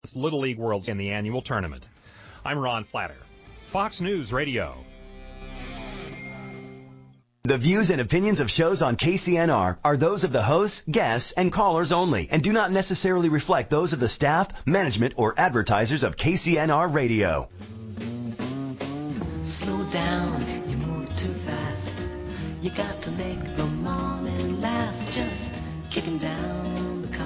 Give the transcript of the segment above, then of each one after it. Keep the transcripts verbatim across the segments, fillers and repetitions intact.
Little League Worlds in the annual tournament. I'm Ron Flatter, Fox News Radio. The views and opinions of shows on K C N R are those of the hosts, guests, and callers only, and do not necessarily reflect those of the staff, management, or advertisers of K C N R Radio. Slow down, you move too fast. You got to make the morning last. Just kicking down the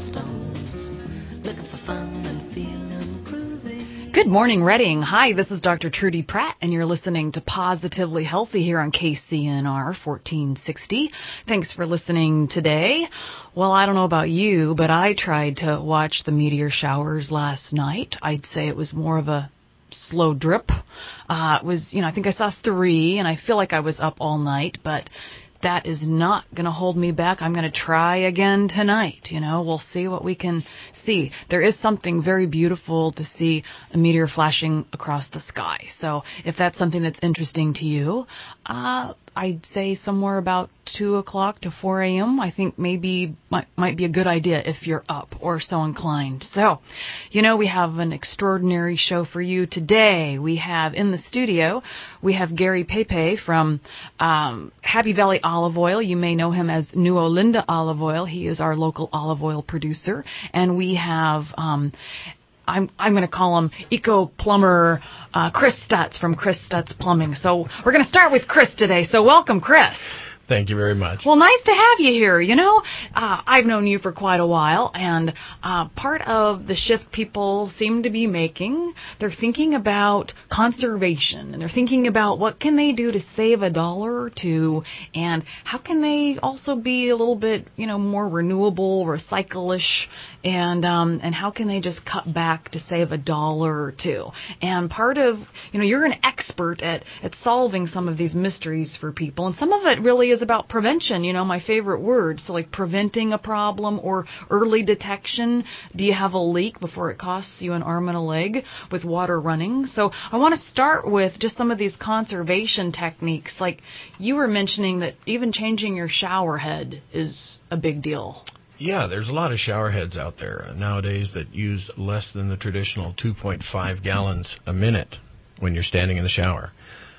cobblestones, looking for fun and feeling groovy. Good morning, Reading. Hi, this is Doctor Trudy Pratt, and you're listening to Positively Healthy here on K C N R fourteen sixty. Thanks for listening today. Well, I don't know about you, but I tried to watch the meteor showers last night. I'd say it was more of a slow drip. Uh, it was, you know, I think I saw three, and I feel like I was up all night, but that is not going to hold me back. I'm going to try again tonight. You know, we'll see what we can see. There is something very beautiful to see a meteor flashing across the sky. So if that's something that's interesting to you, uh, I'd say somewhere about two o'clock to four a.m. I think maybe might, might be a good idea if you're up or so inclined. So, you know, we have an extraordinary show for you today. We have in the studio, we have Gary Pepe from um, Happy Valley Olive Oil. You may know him as New Olinda Olive Oil. He is our local olive oil producer. And we have... Um, I'm I'm going to call him Eco Plumber uh, Chris Stutz from Chris Stutz Plumbing. So we're going to start with Chris today. So welcome, Chris. Thank you very much. Well, nice to have you here. You know, uh, I've known you for quite a while, and uh, part of the shift people seem to be making, they're thinking about conservation, and they're thinking about what can they do to save a dollar or two, and how can they also be a little bit, you know, more renewable, recycle-ish, and um, and how can they just cut back to save a dollar or two. And part of, you know, you're an expert at, at solving some of these mysteries for people, and some of it really is about prevention, you know, my favorite word. So like preventing a problem or early detection. Do you have a leak before it costs you an arm and a leg with water running? So I want to start with just some of these conservation techniques. Like you were mentioning that even changing your shower head is a big deal. Yeah, there's a lot of shower heads out there nowadays that use less than the traditional two point five gallons a minute when you're standing in the shower.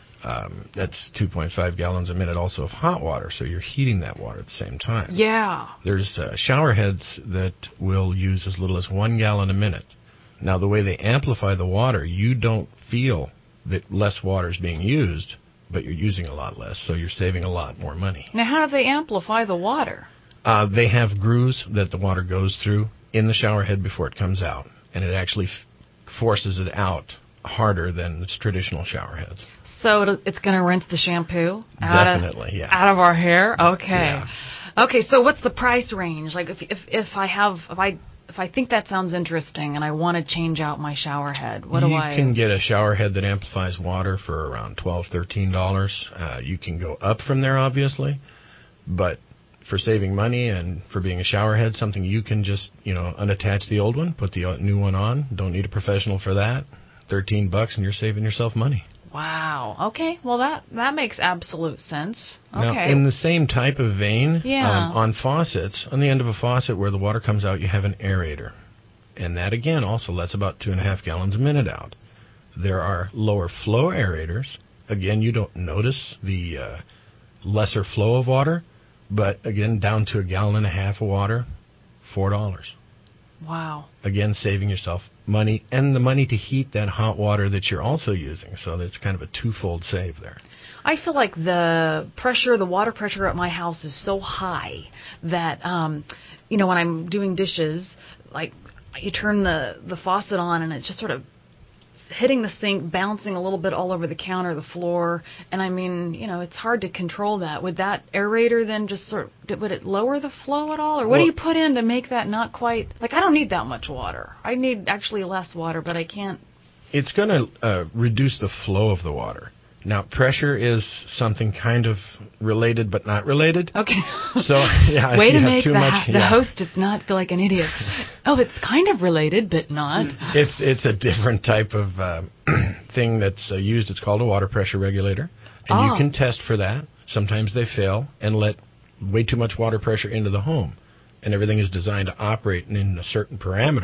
Um, that's two point five gallons a minute also of hot water, so you're heating that water at the same time. Yeah. There's uh, shower heads that will use as little as one gallon a minute. Now, the way they amplify the water, you don't feel that less water is being used, but you're using a lot less, so you're saving a lot more money. Now, how do they amplify the water? Uh, they have grooves that the water goes through in the shower head before it comes out, and it actually f- forces it out harder than its traditional shower heads. So it's going to rinse the shampoo out Definitely, of, yeah. out of our hair? Okay. Yeah. Okay, so what's the price range? Like if if if I have if I if I think that sounds interesting and I want to change out my shower head, what you do I... You can get a shower head that amplifies water for around twelve dollars, thirteen dollars. Uh, you can go up from there, obviously, but for saving money and for being a shower head, something you can just, you know, unattach the old one, put the new one on. Don't need a professional for that. thirteen bucks and you're saving yourself money. Wow. Okay. Well, that, that makes absolute sense. Okay. Now, in the same type of vein, yeah. um, on faucets, on the end of a faucet where the water comes out, you have an aerator. And that, again, also lets about two and a half gallons a minute out. There are lower flow aerators. Again, you don't notice the uh, lesser flow of water. But, again, down to a gallon and a half of water, four dollars. Wow. Again, saving yourself money and the money to heat that hot water that you're also using. So that's kind of a twofold save there. I feel like the pressure, the water pressure at my house is so high that, um, you know, when I'm doing dishes, like you turn the, the faucet on and it's just sort of hitting the sink, bouncing a little bit all over the counter, the floor, and I mean, you know, it's hard to control that. Would that aerator then just sort of, would it lower the flow at all? Or what well, do you put in to make that not quite, like I don't need that much water. I need actually less water, but I can't. It's going to uh, reduce the flow of the water. Now, pressure is something kind of related but not related. Okay. So, yeah, way if you to have make too the, much, the yeah. hostess not feel like an idiot. Oh, it's kind of related but not. It's it's a different type of uh, thing that's uh, used. It's called a water pressure regulator, and oh. you can test for that. Sometimes they fail and let way too much water pressure into the home, and everything is designed to operate in a certain parameter.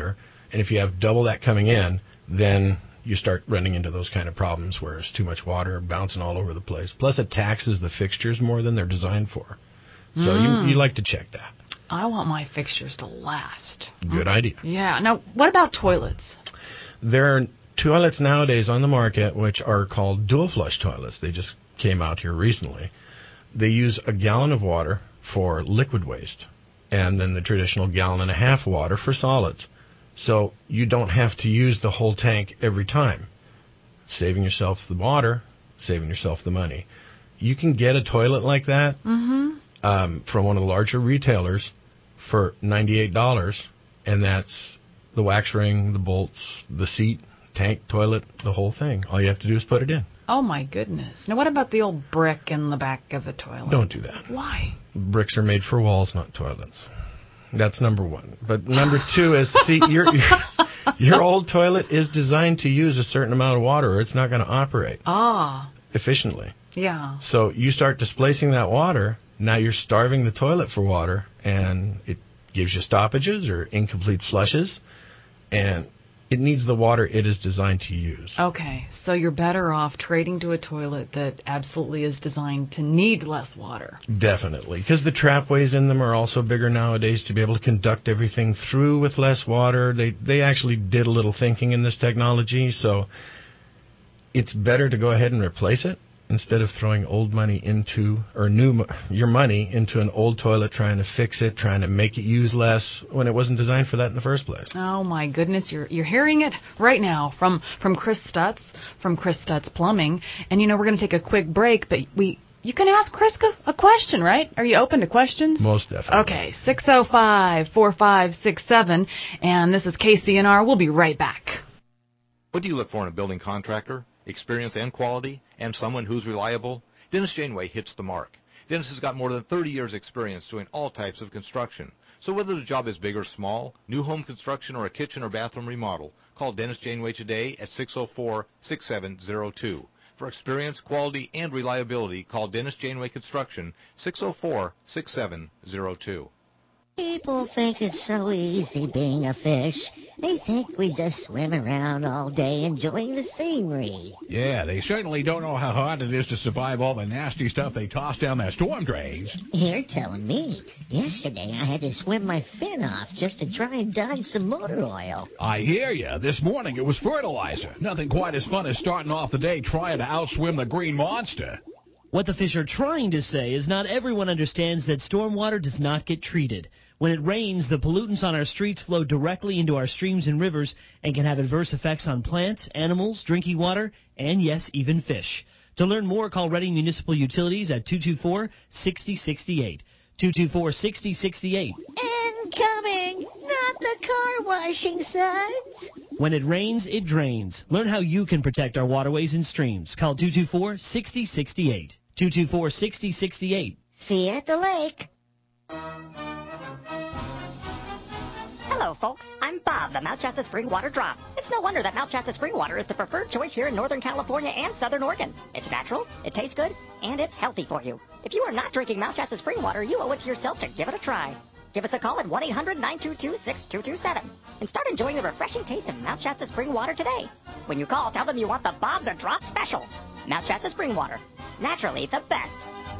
And if you have double that coming in, then you start running into those kind of problems where it's too much water bouncing all over the place. Plus, it taxes the fixtures more than they're designed for. So mm. you, you like to check that. I want my fixtures to last. Good mm. idea. Yeah. Now, what about toilets? There are toilets nowadays on the market which are called dual flush toilets. They just came out here recently. They use a gallon of water for liquid waste and then the traditional gallon and a half water for solids. So you don't have to use the whole tank every time, saving yourself the water, saving yourself the money. You can get a toilet like that mm-hmm. um, from one of the larger retailers for ninety-eight dollars, and that's the wax ring, the bolts, the seat, tank, toilet, the whole thing. All you have to do is put it in. Oh, my goodness. Now, what about the old brick in the back of the toilet? Don't do that. Why? Bricks are made for walls, not toilets. That's number one. But number two is, see, your, your your old toilet is designed to use a certain amount of water or it's not going to operate ah. efficiently. Yeah. So you start displacing that water, now you're starving the toilet for water, and it gives you stoppages or incomplete flushes, and it needs the water it is designed to use. Okay, so you're better off trading to a toilet that absolutely is designed to need less water. Definitely, because the trapways in them are also bigger nowadays to be able to conduct everything through with less water. They they actually did a little thinking in this technology, so it's better to go ahead and replace it instead of throwing old money into, or new your money into an old toilet, trying to fix it, trying to make it use less when it wasn't designed for that in the first place. Oh my goodness, you're you're hearing it right now from from Chris Stutz from Chris Stutz Plumbing. And you know, we're going to take a quick break, but we you can ask Chris a question, right? Are you open to questions? Most definitely. Okay, six oh five, four five six seven, and this is K C N R. We'll be right back. What do you look for in a building contractor? Experience and quality, and someone who's reliable? Dennis Janeway hits the mark. Dennis has got more than thirty years experience doing all types of construction. So whether the job is big or small, new home construction or a kitchen or bathroom remodel, call Dennis Janeway today at six oh four, six seven oh two. For experience, quality, and reliability, call Dennis Janeway Construction, six oh four, six seven oh two. People think it's so easy being a fish. They think we just swim around all day enjoying the scenery. Yeah, they certainly don't know how hard it is to survive all the nasty stuff they toss down their storm drains. You're telling me. Yesterday I had to swim my fin off just to try and dodge some motor oil. I hear you. This morning it was fertilizer. Nothing quite as fun as starting off the day trying to outswim the green monster. What the fish are trying to say is not everyone understands that stormwater does not get treated. When it rains, the pollutants on our streets flow directly into our streams and rivers and can have adverse effects on plants, animals, drinking water, and yes, even fish. To learn more, call Reading Municipal Utilities at two two four, six oh six eight. two two four, six oh six eight. Incoming! Not the car washing suds! When it rains, it drains. Learn how you can protect our waterways and streams. Call two two four, six oh six eight. two two four, six oh six eight. See you at the lake. Hello, folks. I'm Bob, the Mount Shasta Spring Water Drop. It's no wonder that Mount Shasta Spring Water is the preferred choice here in Northern California and Southern Oregon. It's natural, it tastes good, and it's healthy for you. If you are not drinking Mount Shasta Spring Water, you owe it to yourself to give it a try. Give us a call at one eight hundred, nine two two, six two two seven and start enjoying the refreshing taste of Mount Shasta Spring Water today. When you call, tell them you want the Bob the Drop special. Mount Shasta Spring Water. Naturally the best.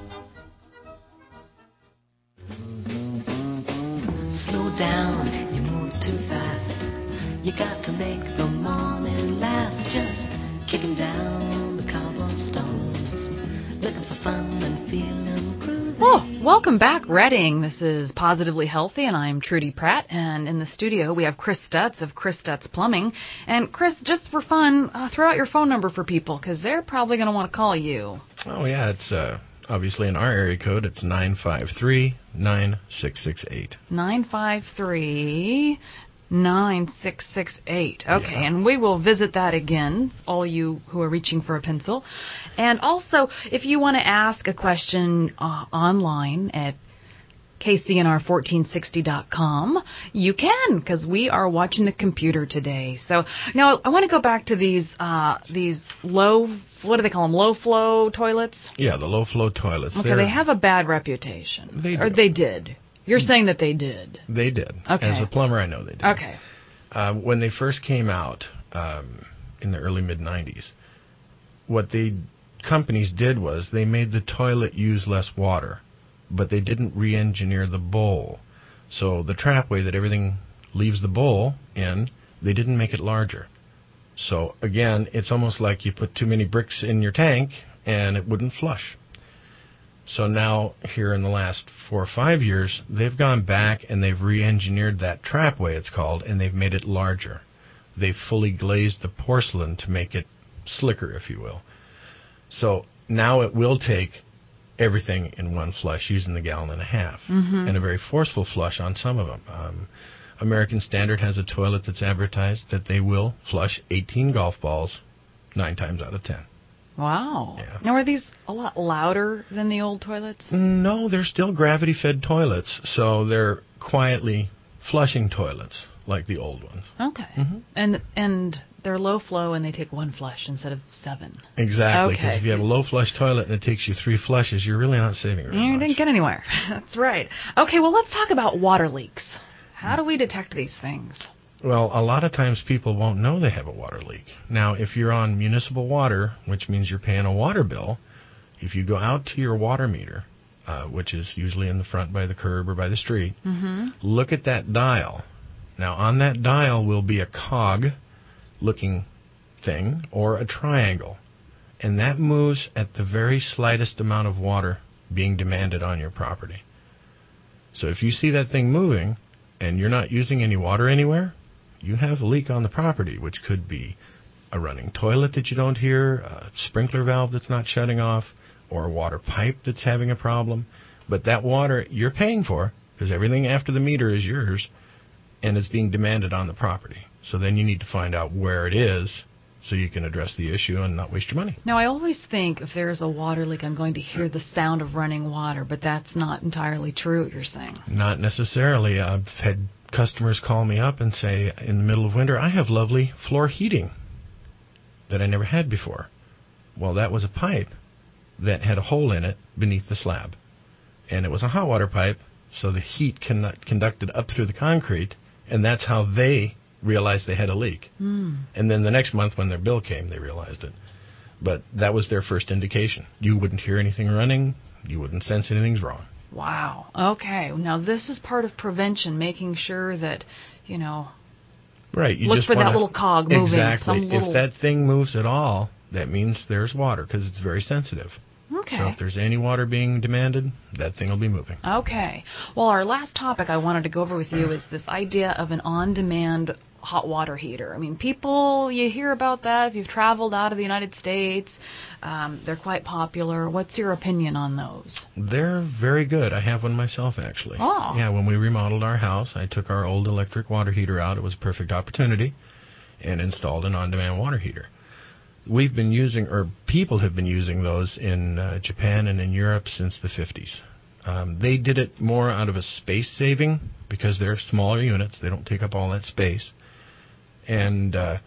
Slow down, you move too fast. You got to make the morning last. Just kicking down the cobblestones, looking for fun and feeling groovy. Oh, welcome back, Reading. This is Positively Healthy, and I'm Trudy Pratt. And in the studio, we have Chris Stutz of Chris Stutz Plumbing. And Chris, just for fun, uh, throw out your phone number for people, because they're probably going to want to call you. Oh, yeah, it's uh, obviously in our area code. It's nine five three, nine six six eight. nine five three, nine six six eight. Okay, Yeah. And we will visit that again, all you who are reaching for a pencil. And also, if you want to ask a question uh, online at K C N R fourteen sixty dot com, you can, because we are watching the computer today. So now I want to go back to these uh, these low, what do they call them, low flow toilets? Yeah, the low flow toilets. Okay, They're, they have a bad reputation. They Or do. they did. You're saying that they did. They did. Okay. As a plumber, I know they did. Okay. Um, when they first came out um, in the early mid nineties, what the companies did was they made the toilet use less water, but they didn't re-engineer the bowl. So the trapway that everything leaves the bowl in, they didn't make it larger. So again, it's almost like you put too many bricks in your tank and it wouldn't flush. So now, here in the last four or five years, they've gone back and they've re-engineered that trapway, it's called, and they've made it larger. They've fully glazed the porcelain to make it slicker, if you will. So now it will take everything in one flush using the gallon and a half, Mm-hmm. and a very forceful flush on some of them. Um, American Standard has a toilet that's advertised that they will flush eighteen golf balls nine times out of ten. Wow. Yeah. Now, are these a lot louder than the old toilets? No, they're still gravity-fed toilets, so they're quietly flushing toilets like the old ones. Okay. Mhm. And and they're low flow and they take one flush instead of seven. Exactly, because Okay. if you have a low-flush toilet and it takes you three flushes, you're really not saving very You much. didn't get anywhere. That's right. Okay, well, let's talk about water leaks. How do we detect these things? Well, a lot of times people won't know they have a water leak. Now, if you're on municipal water, which means you're paying a water bill, if you go out to your water meter, uh, which is usually in the front by the curb or by the street, Mm-hmm. look at that dial. Now, on that dial will be a cog-looking thing or a triangle, and that moves at the very slightest amount of water being demanded on your property. So if you see that thing moving and you're not using any water anywhere, you have a leak on the property, which could be a running toilet that you don't hear, a sprinkler valve that's not shutting off, or a water pipe that's having a problem. But that water you're paying for, because everything after the meter is yours, and it's being demanded on the property. So then you need to find out where it is so you can address the issue and not waste your money. Now, I always think if there's a water leak, I'm going to hear the sound of running water, but that's not entirely true, you're saying. Not necessarily. I've had customers call me up and say, in the middle of winter, I have lovely floor heating that I never had before. Well, that was a pipe that had a hole in it beneath the slab. And it was a hot water pipe, so the heat con- conducted up through the concrete, and that's how they realized they had a leak. Mm. And then the next month when their bill came, they realized it. But that was their first indication. You wouldn't hear anything running. You wouldn't sense anything's wrong. Wow. Okay. Now, this is part of prevention, making sure that, you know, Right. You look just for wanna, that little cog moving. Exactly. Some little... If that thing moves at all, that means there's water because it's very sensitive. Okay. So if there's any water being demanded, that thing will be moving. Okay. Well, our last topic I wanted to go over with you is this idea of an on-demand hot water heater. I mean, people, you hear about that if you've traveled out of the United States. Um, they're quite popular. What's your opinion on those? They're very good. I have one myself, actually. Oh. Yeah, when we remodeled our house, I took our old electric water heater out. It was a perfect opportunity, and installed an on-demand water heater. We've been using, or people have been using those in uh, Japan and in Europe since the fifties. Um, they did it more out of a space saving because they're smaller units. They don't take up all that space. And uh,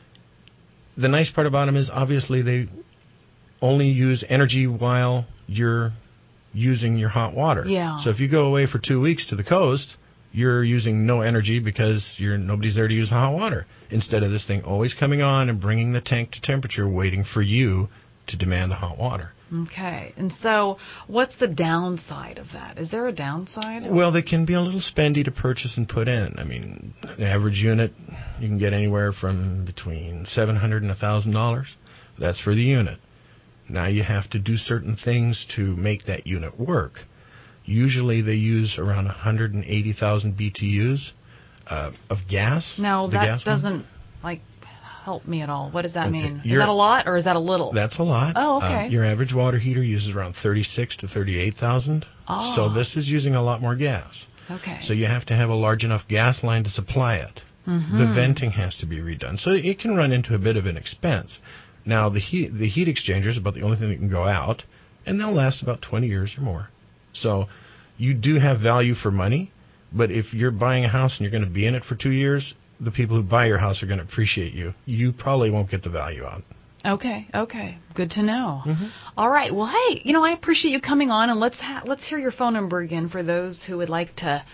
the nice part about them is obviously they only use energy while you're using your hot water. Yeah. So if you go away for two weeks to the coast, you're using no energy because you're nobody's there to use hot water. Instead of this thing always coming on and bringing the tank to temperature, waiting for you to demand the hot water. Okay. And so what's the downside of that? Is there a downside? Well, they can be a little spendy to purchase and put in. I mean, the average unit, you can get anywhere from between seven hundred dollars and one thousand dollars. That's for the unit. Now you have to do certain things to make that unit work. Usually they use around one hundred eighty thousand B T Us uh, of gas. No, the that gas one. doesn't, like, help me at all. What does that Okay. mean? Is You're- that a lot or is that a little? That's a lot. Oh, okay. Um, your average water heater uses around thirty-six to thirty-eight thousand. Oh. So this is using a lot more gas. Okay. So you have to have a large enough gas line to supply it. Mm-hmm. The venting has to be redone. So it can run into a bit of an expense. Now, the heat, the heat exchanger is about the only thing that can go out, and they'll last about twenty years or more. So you do have value for money, but if you're buying a house and you're going to be in it for two years, the people who buy your house are going to appreciate you. You probably won't get the value out. Okay, okay. Good to know. Mm-hmm. All right. Well, hey, you know, I appreciate you coming on, and let's ha- let's hear your phone number again for those who would like to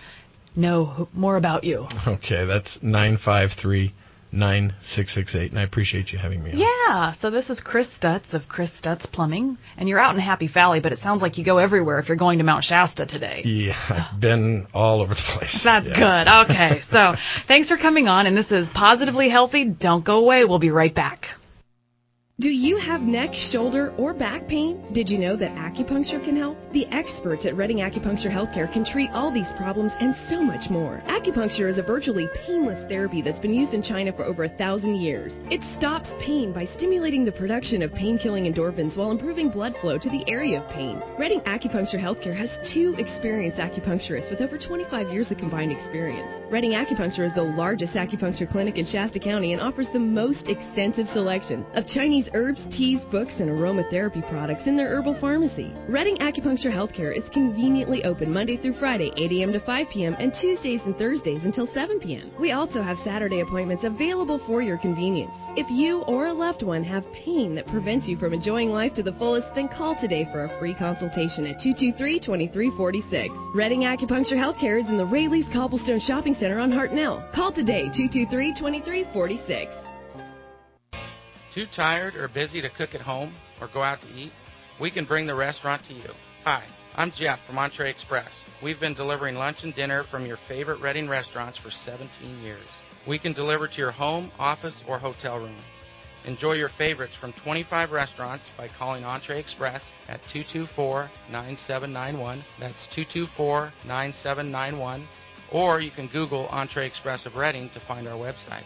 know more about you. Okay, that's nine five three, nine six six eight, and I appreciate you having me on. Yeah, so this is Chris Stutz of Chris Stutz Plumbing, and you're out in Happy Valley, but it sounds like you go everywhere if you're going to Mount Shasta today. Yeah, I've been all over the place. That's yeah. good. Okay, so thanks for coming on, and this is Positively Healthy. Don't go away. We'll be right back. Do you have neck, shoulder, or back pain? Did you know that acupuncture can help? The experts at Redding Acupuncture Healthcare can treat all these problems and so much more. Acupuncture is a virtually painless therapy that's been used in China for over a thousand years. It stops pain by stimulating the production of pain-killing endorphins while improving blood flow to the area of pain. Redding Acupuncture Healthcare has two experienced acupuncturists with over twenty-five years of combined experience. Redding Acupuncture is the largest acupuncture clinic in Shasta County and offers the most extensive selection of Chinese herbs, teas, books, and aromatherapy products in their herbal pharmacy. Redding Acupuncture Healthcare is conveniently open Monday through Friday, eight a.m. to five p.m., and Tuesdays and Thursdays until seven p.m. We also have Saturday appointments available for your convenience. If you or a loved one have pain that prevents you from enjoying life to the fullest, then call today for a free consultation at two two three, two three four six. Redding Acupuncture Healthcare is in the Rayleigh's Cobblestone Shopping Center on Hartnell. Call today, two two three, two three four six. Too tired or busy to cook at home or go out to eat? We can bring the restaurant to you. Hi, I'm Jeff from Entree Express. We've been delivering lunch and dinner from your favorite Redding restaurants for seventeen years. We can deliver to your home, office, or hotel room. Enjoy your favorites from twenty-five restaurants by calling Entree Express at two two four, nine seven nine one. That's two two four, nine seven nine one. Or you can Google Entree Express of Redding to find our website.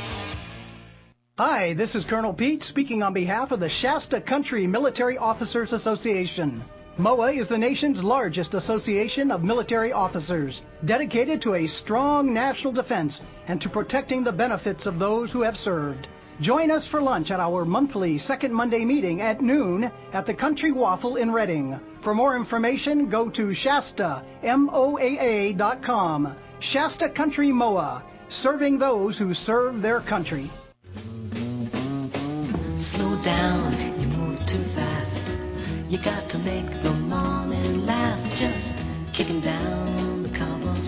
Hi, this is Colonel Pete speaking on behalf of the Shasta Country Military Officers Association. M O A is the nation's largest association of military officers, dedicated to a strong national defense and to protecting the benefits of those who have served. Join us for lunch at our monthly second Monday meeting at noon at the Country Waffle in Redding. For more information, go to Shasta M O A A dot com. Shasta Country M O A, serving those who serve their country. Slow down, you move too fast. You got to make the morning last. Just kicking down the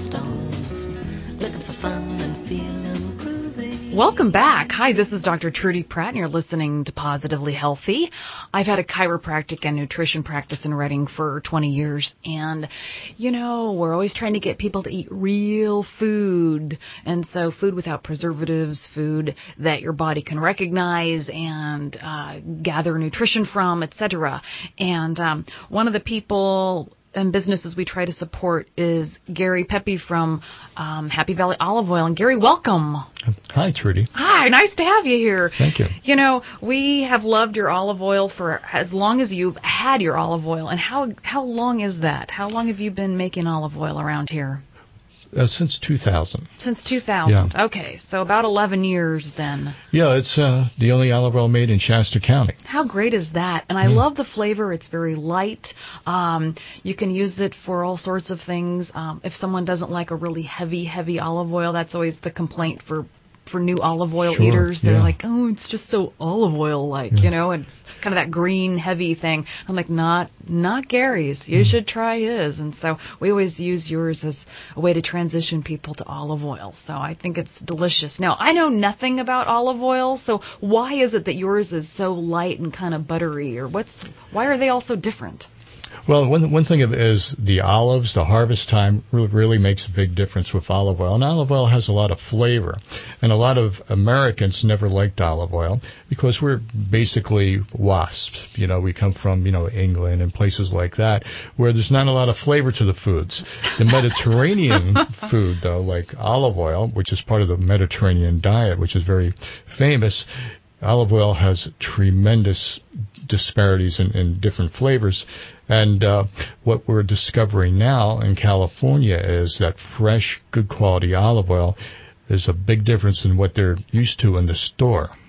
cobblestones, looking for fun and feeling groovy. Welcome back. Hi, this is Doctor Trudy Pratt, and you're listening to Positively Healthy. I've had a chiropractic and nutrition practice in Redding for twenty years, and, you know, we're always trying to get people to eat real food, and so food without preservatives, food that your body can recognize and uh, gather nutrition from, et cetera. And um, one of the people and businesses we try to support is Gary Pepe from um, Happy Valley Olive Oil. And Gary, welcome. Hi, Trudy. Hi, nice to have you here. Thank you. You know, we have loved your olive oil for as long as you've had your olive oil. And how how long is that? How long have you been making olive oil around here? Uh, since two thousand. Since two thousand. Yeah. Okay, so about eleven years then. Yeah, it's uh, the only olive oil made in Shasta County. How great is that? And I mm. love the flavor. It's very light. Um, you can use it for all sorts of things. Um, if someone doesn't like a really heavy, heavy olive oil, that's always the complaint for for new olive oil sure, eaters. They're yeah. like, oh, it's just so olive oil-like, yeah. you know, it's kind of that green, heavy thing. I'm like, not not Gary's. You mm. should try his. And so we always use yours as a way to transition people to olive oil. So I think it's delicious. Now, I know nothing about olive oil, so why is it that yours is so light and kind of buttery? Or what's why are they all so different? Well, one one thing is the olives, the harvest time really makes a big difference with olive oil. And olive oil has a lot of flavor. And a lot of Americans never liked olive oil because we're basically wasps. You know, we come from, you know, England and places like that where there's not a lot of flavor to the foods. The Mediterranean food, though, like olive oil, which is part of the Mediterranean diet, which is very famous, olive oil has tremendous disparities in, in different flavors. And uh, what we're discovering now in California is that fresh, good quality olive oil is a big difference in what they're used to in the store.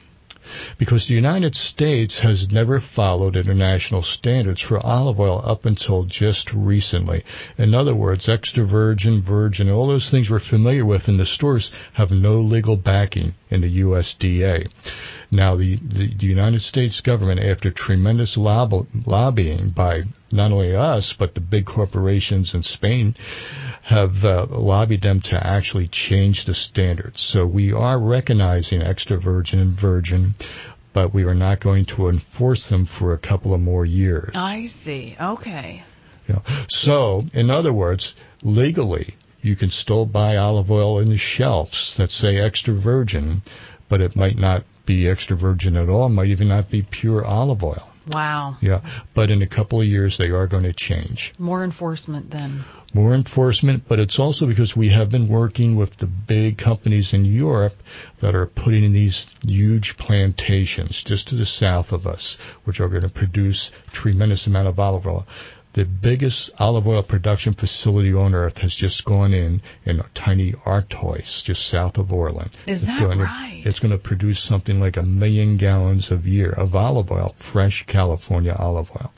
because the United States has never followed international standards for olive oil up until just recently. In other words, extra virgin, virgin, all those things we're familiar with in the stores have no legal backing in the U S D A. Now, the, the, the United States government, after tremendous lob- lobbying by not only us, but the big corporations in Spain, have uh, lobbied them to actually change the standards. So we are recognizing extra virgin and virgin, but we are not going to enforce them for a couple of more years. I see. Okay. You know, so, in other words, legally, you can still buy olive oil in the shelves that say extra virgin, but it might not be extra virgin at all. It might even not be pure olive oil. Wow. Yeah, but in a couple of years, they are going to change. More enforcement then. More enforcement, but it's also because we have been working with the big companies in Europe that are putting in these huge plantations just to the south of us, which are going to produce a tremendous amount of olive oil. The biggest olive oil production facility on earth has just gone in in tiny Artois, just south of Orland. Is it's that going right? To, it's going to produce something like a million gallons a year of olive oil, fresh California olive oil.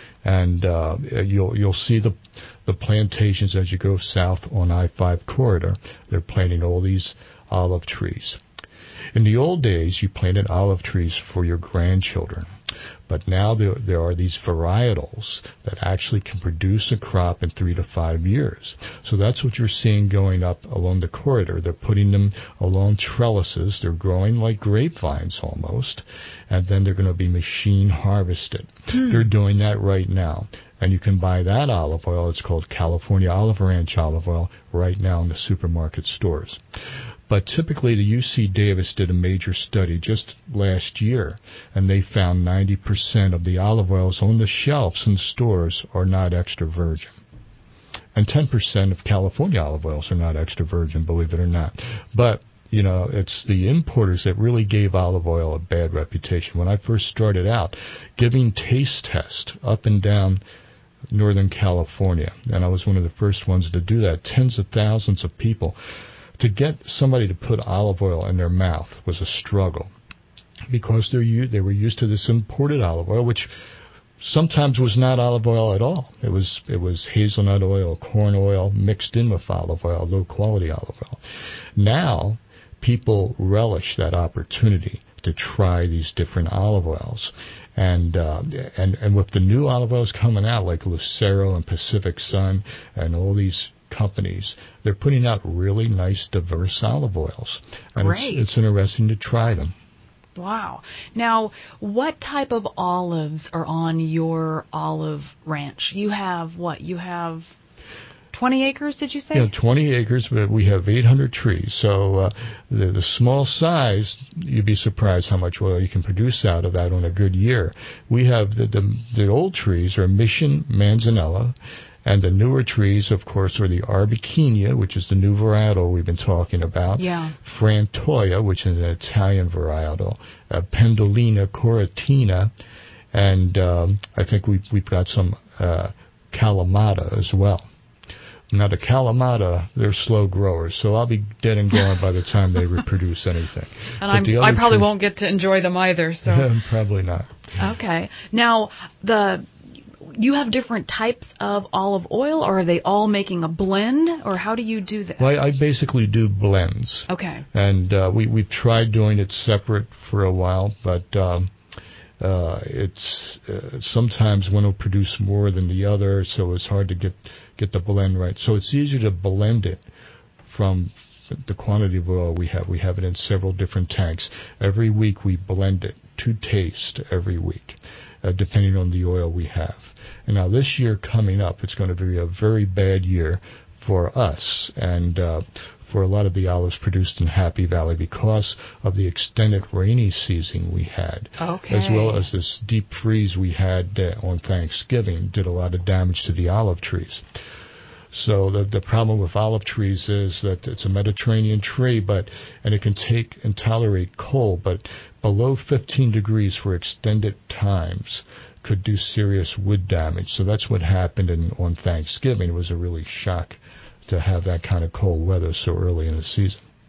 And uh, you'll you'll see the the plantations as you go south on I five corridor. They're planting all these olive trees. In the old days, you planted olive trees for your grandchildren. But now there, there are these varietals that actually can produce a crop in three to five years. So that's what you're seeing going up along the corridor. They're putting them along trellises. They're growing like grapevines almost. And then they're going to be machine harvested. Hmm. They're doing that right now. And you can buy that olive oil. It's called California Olive Ranch olive oil right now in the supermarket stores. But typically the U C Davis did a major study just last year, and they found ninety percent of the olive oils on the shelves in stores are not extra virgin. And ten percent of California olive oils are not extra virgin, believe it or not. But, you know, it's the importers that really gave olive oil a bad reputation. When I first started out, giving taste tests up and down Northern California, and I was one of the first ones to do that, tens of thousands of people. To get somebody to put olive oil in their mouth was a struggle because they're u- they were used to this imported olive oil, which sometimes was not olive oil at all. It was it was hazelnut oil, corn oil mixed in with olive oil, low quality olive oil. Now people relish that opportunity to try these different olive oils. And, uh, and and with the new olive oils coming out, like Lucero and Pacific Sun and all these companies, they're putting out really nice, diverse olive oils. And Great. It's, it's interesting to try them. Wow. Now, what type of olives are on your olive ranch? You have what? You have twenty acres, did you say? Yeah, twenty acres, but we have eight hundred trees. So uh, the, the small size, you'd be surprised how much oil you can produce out of that on a good year. We have the, the, the old trees are Mission Manzanella, and the newer trees, of course, are the Arbequina, which is the new varietal we've been talking about. Yeah. Frantoia, which is an Italian varietal. Uh, Pendolina, Coratina, and um, I think we've, we've got some uh, Kalamata as well. Now, the Kalamata, they're slow growers, so I'll be dead and gone by the time they reproduce anything. And I'm, I probably trees, won't get to enjoy them either. So probably not. Okay. Now, the you have different types of olive oil, or are they all making a blend, or how do you do that? Well, I basically do blends. Okay. And uh, we, we've tried doing it separate for a while, but um, uh, it's uh, sometimes one will produce more than the other, so it's hard to get, get the blend right. So it's easier to blend it from the quantity of oil we have. We have it in several different tanks. Every week we blend it to taste every week, uh, depending on the oil we have. And now this year coming up, it's going to be a very bad year for us and uh, for a lot of the olives produced in Happy Valley because of the extended rainy season we had, okay. as well as this deep freeze we had uh, on Thanksgiving did a lot of damage to the olive trees. So the the problem with olive trees is that it's a Mediterranean tree, but and it can take and tolerate cold, but below fifteen degrees for extended times could do serious wood damage. So that's what happened in, on Thanksgiving. It was a really shock to have that kind of cold weather so early in the season.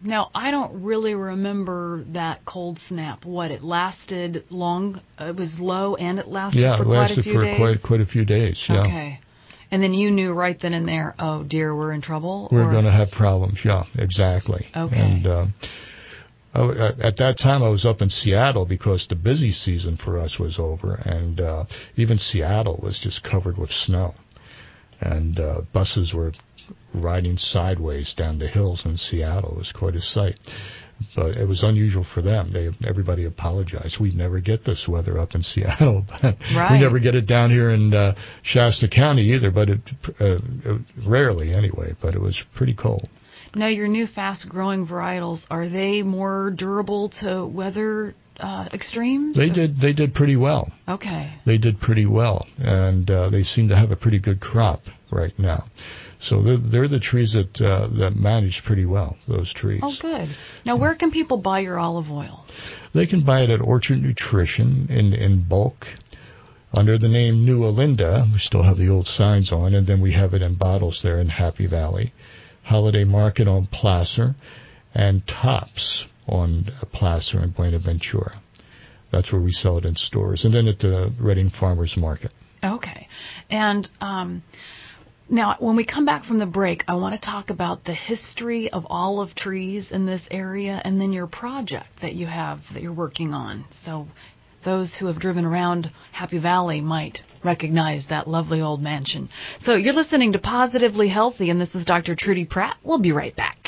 Now, I don't really remember that cold snap. What, it lasted long? It was low and it lasted yeah, for it quite lasted a few for days? quite quite a few days, yeah. Okay. And then you knew right then and there, oh, dear, we're in trouble? We're or? going to have problems, yeah, exactly. Okay. And uh, I, at that time, I was up in Seattle because the busy season for us was over, and uh, even Seattle was just covered with snow. And uh, buses were riding sideways down the hills in Seattle. It was quite a sight. But it was unusual for them. They everybody apologized. We never get this weather up in Seattle. Right. We never get it down here in uh, Shasta County either, but it, uh, rarely anyway. But it was pretty cold. Now, your new fast-growing varietals, are they more durable to weather uh, extremes? They did. They did pretty well. Okay. They did pretty well, and uh, they seem to have a pretty good crop right now. So they're, they're the trees that uh, that manage pretty well, those trees. Oh, good. Now, where can people buy your olive oil? They can buy it at Orchard Nutrition in, in bulk under the name New Olinda. We still have the old signs on, and then we have it in bottles there in Happy Valley. Holiday Market on Placer, and Tops on Placer in Buenaventura. That's where we sell it in stores. And then at the Reading Farmers Market. Okay. And um, now, when we come back from the break, I want to talk about the history of olive trees in this area and then your project that you have that you're working on. So those who have driven around Happy Valley might recognize that lovely old mansion. So you're listening to Positively Healthy, and this is Doctor Trudy Pratt. We'll be right back.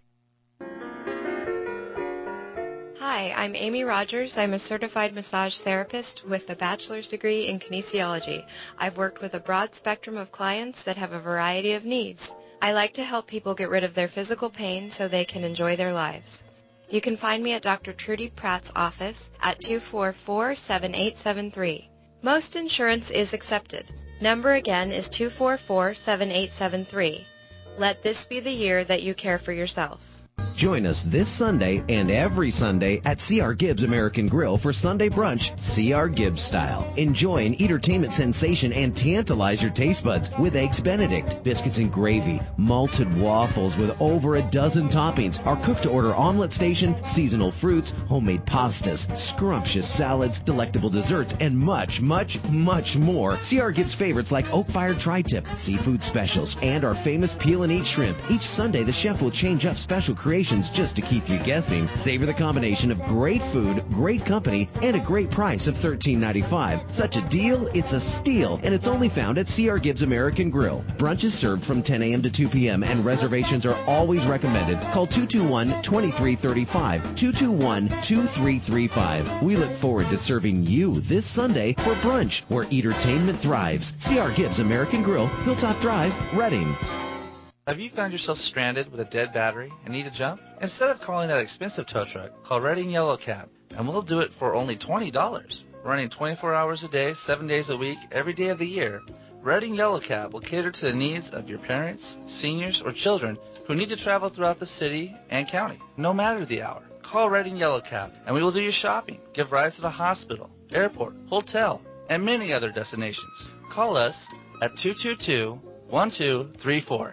Hi, I'm Amy Rogers. I'm a certified massage therapist with a bachelor's degree in kinesiology. I've worked with a broad spectrum of clients that have a variety of needs. I like to help people get rid of their physical pain so they can enjoy their lives. You can find me at Doctor Trudy Pratt's office at two four four, seven eight seven three. Most insurance is accepted. Number again is two four four, seven eight seven three. Let this be the year that you care for yourself. Join us this Sunday and every Sunday at C R Gibbs American Grill for Sunday brunch, C R Gibbs style. Enjoy an entertainment sensation and tantalize your taste buds with Eggs Benedict, biscuits and gravy, malted waffles with over a dozen toppings, our cook-to-order omelet station, seasonal fruits, homemade pastas, scrumptious salads, delectable desserts, and much, much, much more. C R Gibbs favorites like oak-fired tri-tip, seafood specials, and our famous peel and eat shrimp. Each Sunday, the chef will change up special creations just to keep you guessing. Savor the combination of great food, great company, and a great price of thirteen ninety-five. Such a deal, it's a steal, and it's only found at C R Gibbs American Grill. Brunch is served from ten a.m. to two p.m., and reservations are always recommended. Call two two one, two three three five, two two one, two three three five. We look forward to serving you this Sunday for brunch, where entertainment thrives. C R Gibbs American Grill, Hilltop Drive, Reading. Have you found yourself stranded with a dead battery and need a jump? Instead of calling that expensive tow truck, call Reading Yellow Cab, and we'll do it for only twenty dollars. Running twenty-four hours a day, seven days a week, every day of the year, Reading Yellow Cab will cater to the needs of your parents, seniors, or children who need to travel throughout the city and county, no matter the hour. Call Reading Yellow Cab, and we will do your shopping, give rides to the hospital, airport, hotel, and many other destinations. Call us at two two two, one two three four.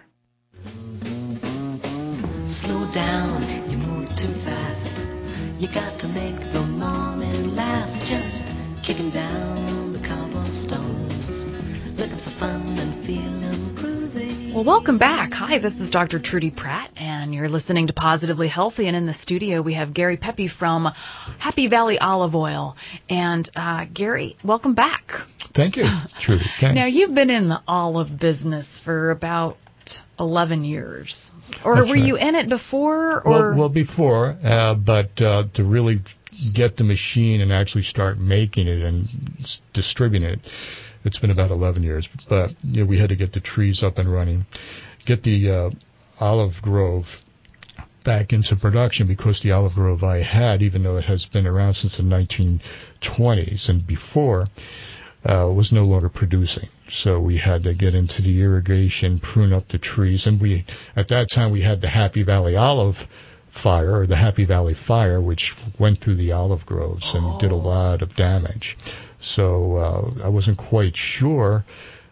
Slow down, you move too fast. You got to make the morning last. Just kicking down the cobblestones, looking for fun and feeling groovy. Well, welcome back. Hi, this is Doctor Trudy Pratt, and you're listening to Positively Healthy. And in the studio, we have Gary Pepe from Happy Valley Olive Oil. And uh, Gary, welcome back. Thank you, Trudy. Thanks. Now, you've been in the olive business for about eleven years. Or That's were right. you in it before? Or Well, well before, uh, but uh, to really get the machine and actually start making it and s- distributing it, it's been about eleven years. But you know, we had to get the trees up and running, get the uh, olive grove back into production, because the olive grove I had, even though it has been around since the nineteen twenties and before, uh, was no longer producing. So we had to get into the irrigation, prune up the trees, and we at that time we had the Happy Valley Olive Fire, or the Happy Valley Fire, which went through the olive groves and did a lot of damage. So uh, I wasn't quite sure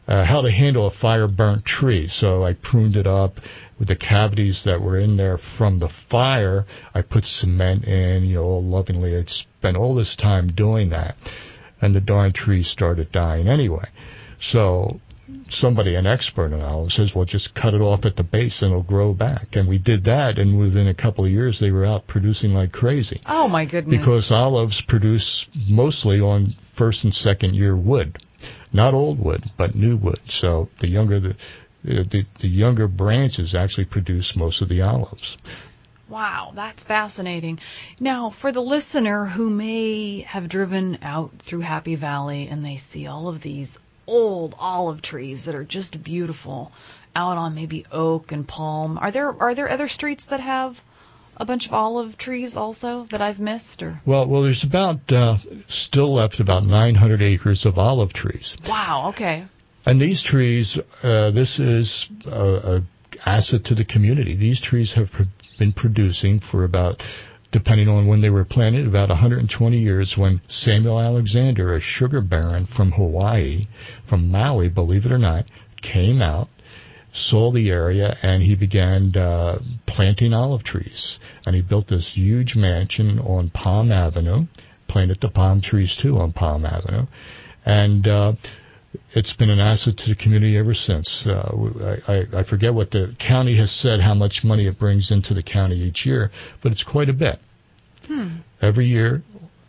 uh, how to handle a fire-burnt tree. So I pruned it up with the cavities that were in there from the fire. I put cement in, you know, all lovingly. I spent all this time doing that, and the darn tree started dying anyway. So somebody, an expert in olives, says, well, just cut it off at the base and it'll grow back. And we did that, and within a couple of years, they were out producing like crazy. Oh, my goodness. Because olives produce mostly on first and second year wood. Not old wood, but new wood. So the younger the, the, the younger branches actually produce most of the olives. Wow, that's fascinating. Now, for the listener who may have driven out through Happy Valley and they see all of these old olive trees that are just beautiful out on maybe Oak and Palm, are there are there other streets that have a bunch of olive trees also that I've missed? Or Well, well, there's about uh, still left about nine hundred acres of olive trees. Wow, okay. And these trees, uh, this is a, a asset to the community. These trees have pr- been producing for about, depending on when they were planted, about one hundred twenty years, when Samuel Alexander, a sugar baron from Hawaii, from Maui, believe it or not, came out, saw the area, and he began uh, planting olive trees. And he built this huge mansion on Palm Avenue, planted the palm trees, too, on Palm Avenue. And uh, it's been an asset to the community ever since. Uh, I, I, I forget what the county has said, how much money it brings into the county each year, but it's quite a bit. Hmm. Every year,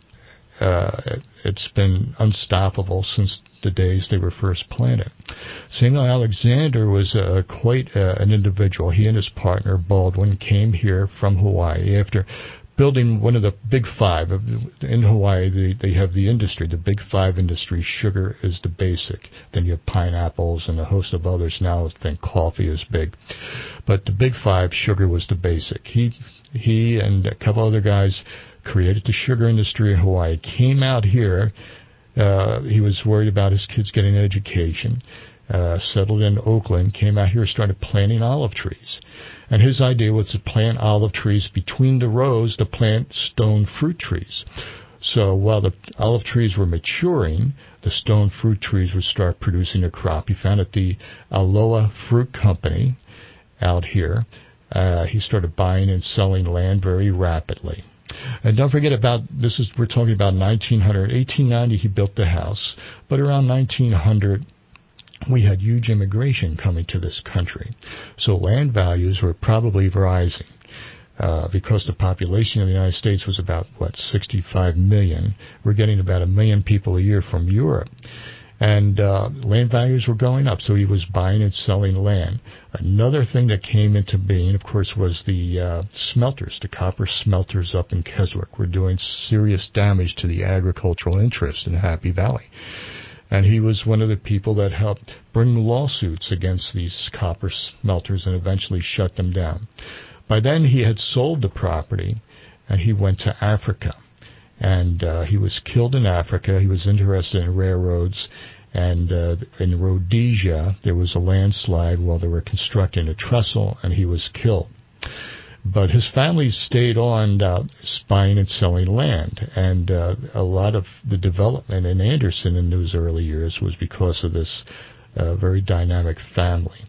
uh, it's been unstoppable since the days they were first planted. Samuel Alexander was uh, quite uh, an individual. He and his partner, Baldwin, came here from Hawaii after building one of the big five. In Hawaii, they, they have the industry, the big five industries. Sugar is the basic. Then you have pineapples and a host of others. Now I think coffee is big. But the big five, sugar was the basic. He, he and a couple other guys created the sugar industry in Hawaii, came out here. Uh, he was worried about his kids getting an education, uh, settled in Oakland, came out here, started planting olive trees. And his idea was to plant olive trees between the rows to plant stone fruit trees. So while the olive trees were maturing, the stone fruit trees would start producing a crop. He founded the Aloha Fruit Company out here. Uh, he started buying and selling land very rapidly. And don't forget about, this is, we're talking about nineteen hundred, eighteen ninety he built the house, but around nineteen hundred we had huge immigration coming to this country. So land values were probably rising uh, because the population of the United States was about, what, sixty-five million. We're getting about a million people a year from Europe. And uh, land values were going up, so he was buying and selling land. Another thing that came into being, of course, was the uh, smelters. The copper smelters up in Keswick were doing serious damage to the agricultural interest in Happy Valley. And he was one of the people that helped bring lawsuits against these copper smelters and eventually shut them down. By then, he had sold the property, and he went to Africa. And uh, he was killed in Africa. He was interested in railroads. And uh, in Rhodesia, there was a landslide while they were constructing a trestle, and he was killed. But his family stayed on uh, buying and selling land. And uh, a lot of the development in Anderson in those early years was because of this uh, very dynamic family.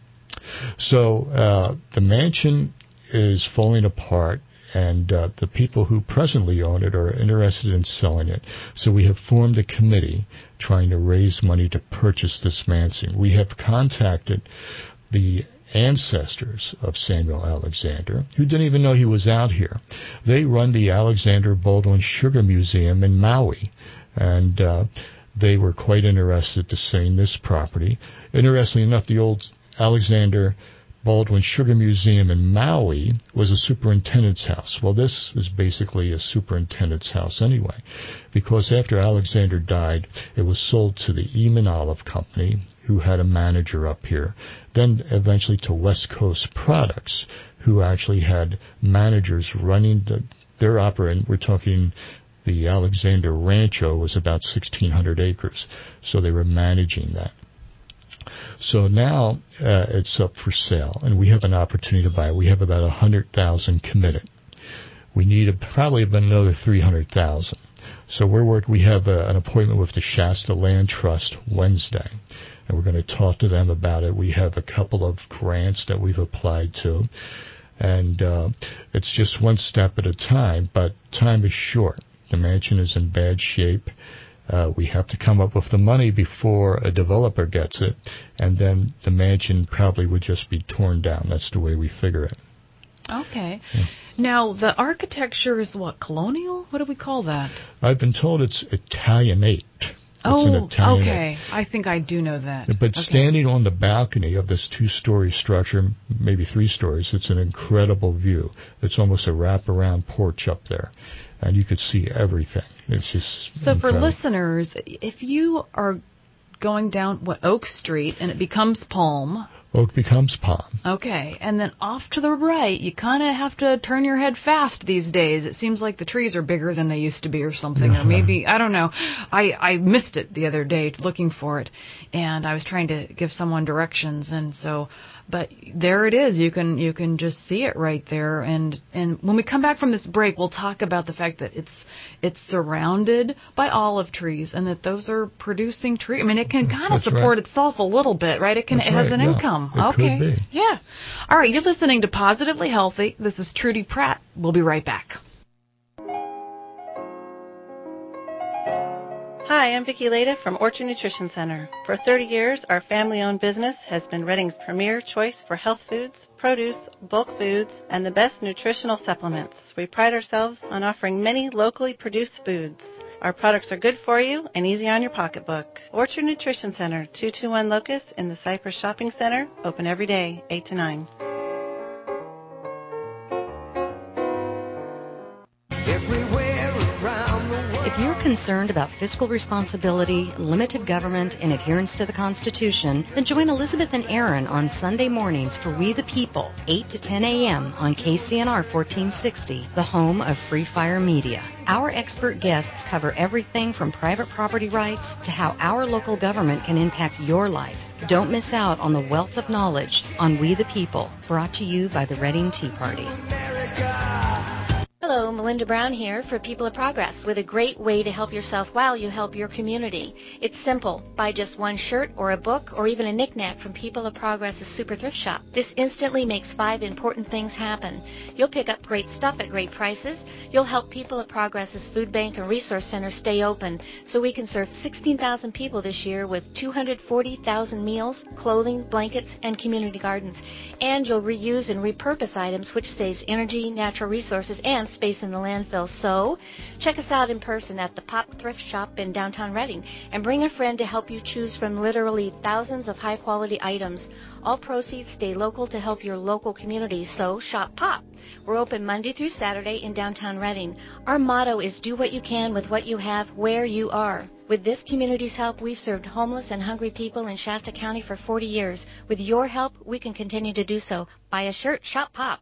So uh, the mansion is falling apart. And uh, the people who presently own it are interested in selling it. So we have formed a committee trying to raise money to purchase this mansion. We have contacted the ancestors of Samuel Alexander, who didn't even know he was out here. They run the Alexander Baldwin Sugar Museum in Maui, and uh, they were quite interested to seeing this property. Interestingly enough, the old Alexander Baldwin Sugar Museum in Maui was a superintendent's house. Well, this is basically a superintendent's house anyway, because after Alexander died, it was sold to the Eamon Olive Company, who had a manager up here, then eventually to West Coast Products, who actually had managers running the, their operating. We're talking the Alexander Rancho was about sixteen hundred acres, so they were managing that. So now uh, it's up for sale, and we have an opportunity to buy it. We have about one hundred thousand committed. We need a, probably about another three hundred thousand. So we're work. We have a, an appointment with the Shasta Land Trust Wednesday, and we're going to talk to them about it. We have a couple of grants that we've applied to, and uh, it's just one step at a time, but time is short. The mansion is in bad shape. Uh, we have to come up with the money before a developer gets it, and then the mansion probably would just be torn down. That's the way we figure it. Okay. Yeah. Now, the architecture is what, colonial? What do we call that? I've been told it's Italianate. It's oh, an Italianate. okay. I think I do know that. But okay. Standing on the balcony of this two-story structure, maybe three stories, it's an incredible view. It's almost a wraparound porch up there, and you could see everything. It's just So incredible. For listeners, if you are going down what Oak Street and it becomes Palm... Oak becomes Palm. Okay, and then off to the right, you kind of have to turn your head fast these days. It seems like the trees are bigger than they used to be or something, or maybe, I don't know. I, I missed it the other day looking for it, and I was trying to give someone directions, and so, but there it is. You can you can just see it right there, and, and when we come back from this break, we'll talk about the fact that it's it's surrounded by olive trees, and that those are producing trees. I mean, it can kind of support right. itself a little bit, right? It can That's it has right, an yeah. income. It okay. could be. Yeah. All right. You're listening to Positively Healthy. This is Trudy Pratt. We'll be right back. Hi, I'm Vicki Leda from Orchard Nutrition Center. For thirty years, our family-owned business has been Reading's premier choice for health foods, produce, bulk foods, and the best nutritional supplements. We pride ourselves on offering many locally produced foods. Our products are good for you and easy on your pocketbook. Orchard Nutrition Center, two two one Locust in the Cypress Shopping Center, open every day, eight to nine. If you're concerned about fiscal responsibility, limited government, and adherence to the Constitution, then join Elizabeth and Aaron on Sunday mornings for We the People, eight to ten a.m. on K C N R fourteen sixty, the home of Free Fire Media. Our expert guests cover everything from private property rights to how our local government can impact your life. Don't miss out on the wealth of knowledge on We the People, brought to you by the Reading Tea Party. Hello, Melinda Brown here for People of Progress with a great way to help yourself while you help your community. It's simple. Buy just one shirt or a book or even a knick-knack from People of Progress's Super Thrift Shop. This instantly makes five important things happen. You'll pick up great stuff at great prices. You'll help People of Progress's Food Bank and Resource Center stay open so we can serve sixteen thousand people this year with two hundred forty thousand meals, clothing, blankets, and community gardens. And you'll reuse and repurpose items, which saves energy, natural resources, and space in the landfill. So, check us out in person at the Pop Thrift Shop in downtown Reading and bring a friend to help you choose from literally thousands of high-quality items. All proceeds stay local to help your local community, so shop Pop. We're open Monday through Saturday in downtown Reading. Our motto is do what you can with what you have where you are. With this community's help, we've served homeless and hungry people in Shasta County for forty years. With your help, we can continue to do so. Buy a shirt, shop Pop.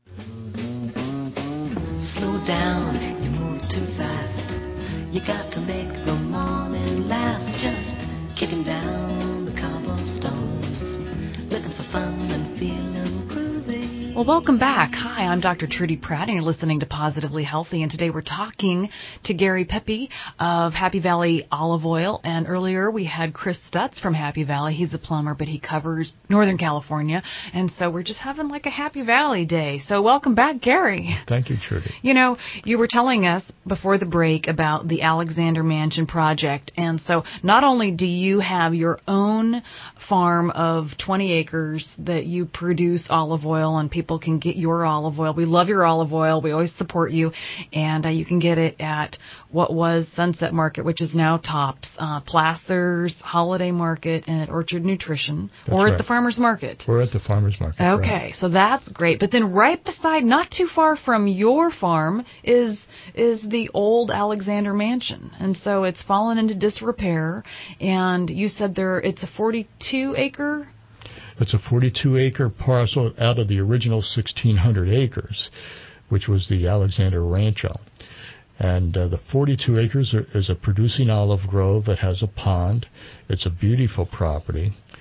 Slow down, you move too fast. You got to make the morning last. Just kicking down the cobblestones, looking for fun and feeling groovy. Well, welcome back. Hi, I'm Doctor Trudy Pratt, and you're listening to Positively Healthy. And today we're talking to Gary Pepe of Happy Valley Olive Oil. And earlier we had Chris Stutz from Happy Valley. He's a plumber, but he covers Northern California. And so we're just having like a Happy Valley day. So welcome back, Gary. Thank you, Trudy. You know, you were telling us before the break about the Alexander Mansion project. And so not only do you have your own farm of twenty acres that you produce olive oil and people can get your olive oil. We love your olive oil. We always support you. And uh, you can get it at what was Sunset Market, which is now Tops, uh, Placer's, Holiday Market, and at Orchard Nutrition. That's or right. at the Farmer's Market. We're at the Farmer's Market. Okay, right. So that's great. But then right beside, not too far from your farm, is is the old Alexander Mansion. And so it's fallen into disrepair. And you said there it's a forty-two acre? It's a forty-two acre parcel out of the original sixteen hundred acres, which was the Alexander Rancho. And uh, the forty-two acres are, is a producing olive grove. It has a pond. It's a beautiful property.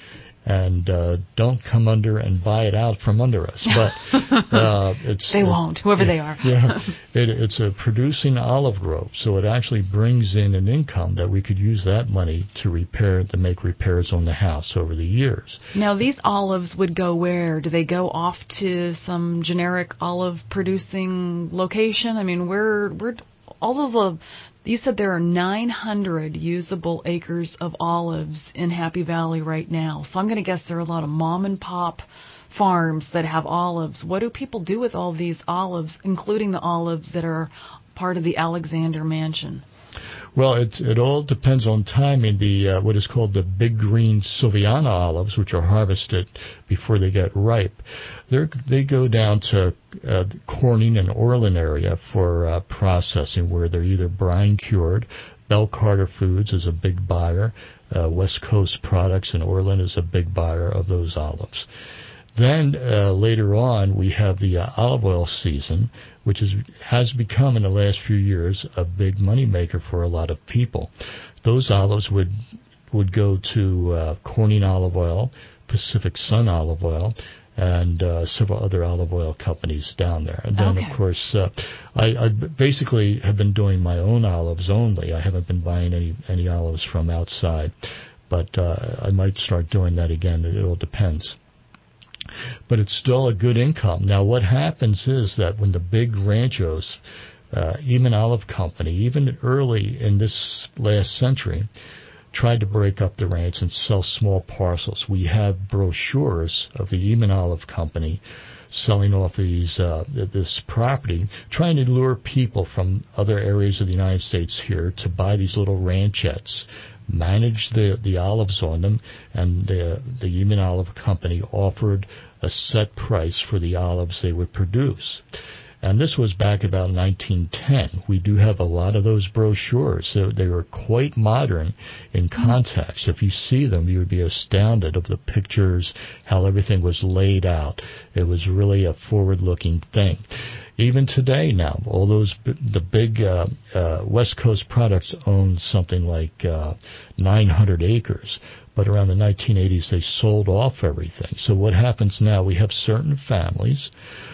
And uh, don't come under and buy it out from under us. But uh, it's they it, won't, whoever it, they are. yeah, it, it's a producing olive grove, so it actually brings in an income that we could use that money to repair, to make repairs on the house over the years. Now, these olives would go where? Do they go off to some generic olive producing location? I mean, where, where, all of the. You said there are nine hundred usable acres of olives in Happy Valley right now. So I'm going to guess there are a lot of mom and pop farms that have olives. What do people do with all these olives, including the olives that are part of the Alexander Mansion? Well, it it all depends on timing. The uh, what is called the big green Silviana olives, which are harvested before they get ripe, they they go down to uh, Corning and Orland area for uh, processing, where they're either brine cured. Bell Carter Foods is a big buyer. Uh, West Coast Products in Orland is a big buyer of those olives. Then uh, later on, we have the uh, olive oil season, which is, has become in the last few years a big money maker for a lot of people. Those olives would would go to uh, Corning Olive Oil, Pacific Sun Olive Oil, and uh, several other olive oil companies down there. And then, okay. of course, uh, I, I basically have been doing my own olives only. I haven't been buying any, any olives from outside, but uh, I might start doing that again. It all depends. But it's still a good income. Now, what happens is that when the big ranchos, uh, even Olive Company, even early in this last century, tried to break up the ranch and sell small parcels. We have brochures of the Eamon Olive Company selling off these uh, this property, trying to lure people from other areas of the United States here to buy these little ranchettes, manage the, the olives on them, and the, the Eamon Olive Company offered a set price for the olives they would produce. And this was back about nineteen ten. We do have a lot of those brochures. So they were quite modern in context. If you see them, you would be astounded of the pictures, how everything was laid out. It was really a forward-looking thing. Even today now, all those the big uh, uh, West Coast Products own something like uh, nine hundred acres. But around the nineteen eighties, they sold off everything. So what happens now, we have certain families,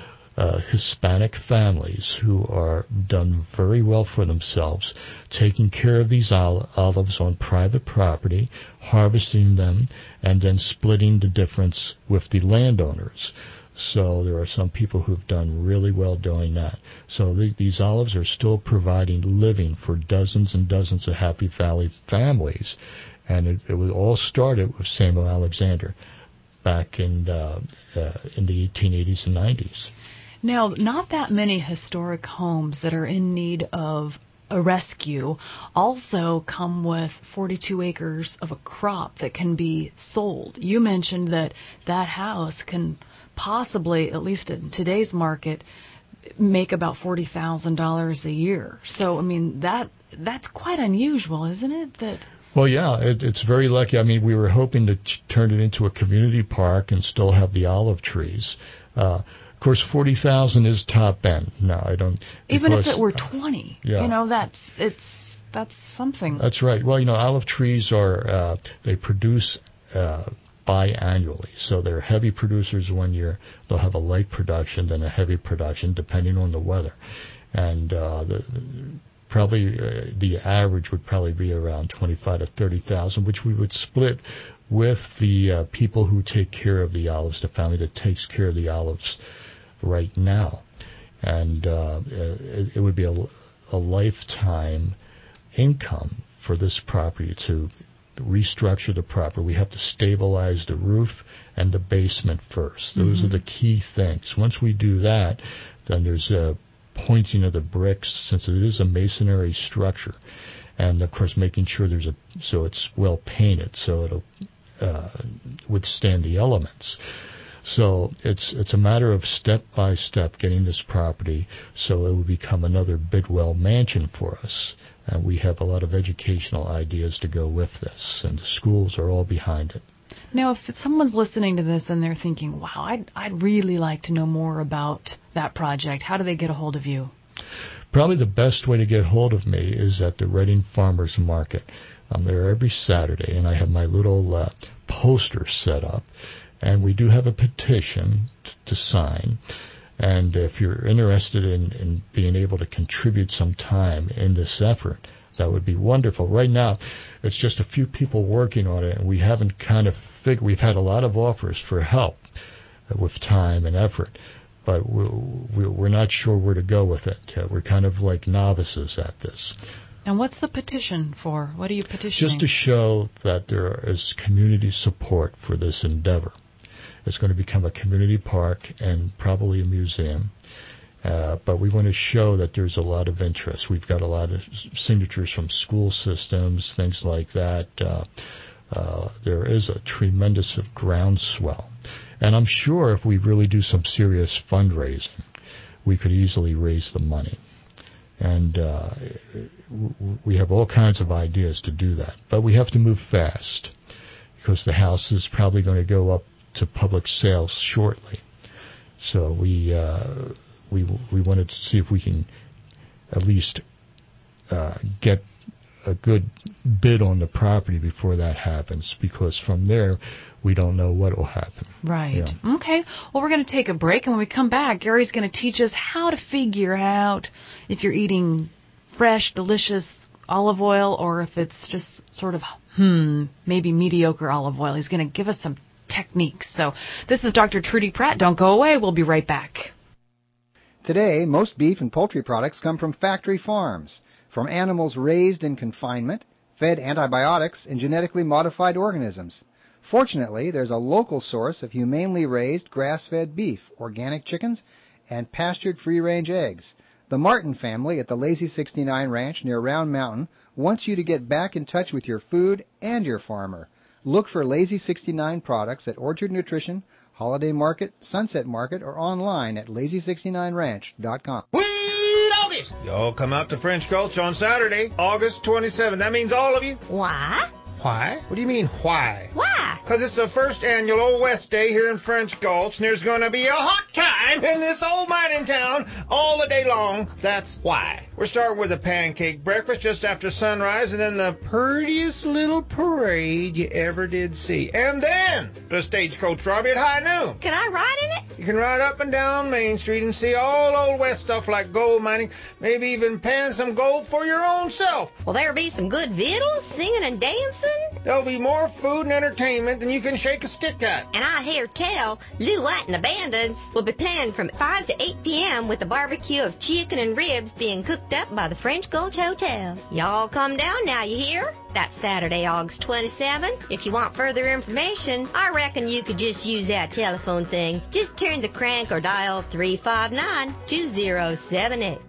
Uh, Hispanic families who are done very well for themselves, taking care of these ol- olives on private property, harvesting them, and then splitting the difference with the landowners. So there are some people who've done really well doing that. So the, these olives are still providing living for dozens and dozens of Happy Valley families. And it, it was all started with Samuel Alexander back in, uh, uh, in the eighteen eighties and nineties. Now, not that many historic homes that are in need of a rescue also come with forty-two acres of a crop that can be sold. You mentioned that that house can possibly, at least in today's market, make about forty thousand dollars a year. So, I mean, that that's quite unusual, isn't it? That Well, yeah, it, it's very lucky. I mean, we were hoping to ch- turn it into a community park and still have the olive trees. Uh, Of course, forty thousand is top end. No, I don't. Even because, if it were twenty, yeah. you know, that's it's that's something. That's right. Well, you know, olive trees are uh, they produce uh, biannually, so they're heavy producers one year. They'll have a light production, then a heavy production, depending on the weather, and uh, the. Probably uh, the average would probably be around twenty-five to thirty thousand, which we would split with the uh, people who take care of the olives, the family that takes care of the olives right now, and uh, it, it would be a, a lifetime income for this property to restructure the property. We have to stabilize the roof and the basement first. Those Mm-hmm. are the key things. Once we do that, then there's a pointing of the bricks, since it is a masonry structure, and of course making sure there's a so it's well painted so it'll uh, withstand the elements. So it's it's a matter of step by step getting this property so it will become another Bidwell mansion for us. And we have a lot of educational ideas to go with this, and the schools are all behind it. Now, if someone's listening to this and they're thinking, wow, I'd, I'd really like to know more about that project, how do they get a hold of you? Probably the best way to get hold of me is at the Reading Farmers Market. I'm there every Saturday, and I have my little uh, poster set up, and we do have a petition t- to sign. And if you're interested in, in being able to contribute some time in this effort, that would be wonderful. Right now, it's just a few people working on it, and we haven't kind of figured. We've had a lot of offers for help with time and effort, but we're not sure where to go with it. We're kind of like novices at this. And what's the petition for? What are you petitioning? Just to show that there is community support for this endeavor. It's going to become a community park and probably a museum. Uh, but we want to show that there's a lot of interest. We've got a lot of signatures from school systems, things like that. Uh, uh, there is a tremendous groundswell. And I'm sure if we really do some serious fundraising, we could easily raise the money. And uh, we have all kinds of ideas to do that. But we have to move fast because the house is probably going to go up to public sales shortly. So we... Uh, We we wanted to see if we can at least uh, get a good bid on the property before that happens, because from there we don't know what will happen. Right. Yeah. Okay. Well, we're going to take a break, and when we come back, Gary's going to teach us how to figure out if you're eating fresh, delicious olive oil or if it's just sort of, hmm, maybe mediocre olive oil. He's going to give us some techniques. So this is Doctor Trudy Pratt. Don't go away. We'll be right back. Today, most beef and poultry products come from factory farms, from animals raised in confinement, fed antibiotics, and genetically modified organisms. Fortunately, there's a local source of humanely raised grass-fed beef, organic chickens, and pastured free-range eggs. The Martin family at the Lazy sixty-nine Ranch near Round Mountain wants you to get back in touch with your food and your farmer. Look for Lazy sixty-nine products at Orchard Nutrition, Holiday Market, Sunset Market, or online at lazy sixty-nine ranch dot com. Whee, doggies! Y'all come out to French Gulch on Saturday, August twenty-seventh. That means all of you. Why? Why? What do you mean, why? Why? Because it's the first annual Old West Day here in French Gulch, and there's going to be a hot time in this old mining town all the day long. That's why. We're starting with a pancake breakfast just after sunrise, and then the prettiest little parade you ever did see. And then the stagecoach derby at high noon. Can I ride in it? You can ride up and down Main Street and see all Old West stuff like gold mining, maybe even pan some gold for your own self. Will there be some good victuals, singing and dancing? There'll be more food and entertainment than you can shake a stick at. And I hear tell Lou White and the Bandits will be playing from five to eight p.m. with a barbecue of chicken and ribs being cooked up by the French Gulch Hotel. Y'all come down now, you hear? That's Saturday, August twenty-seventh. If you want further information, I reckon you could just use that telephone thing. Just turn the crank or dial three five nine, two zero seven eight.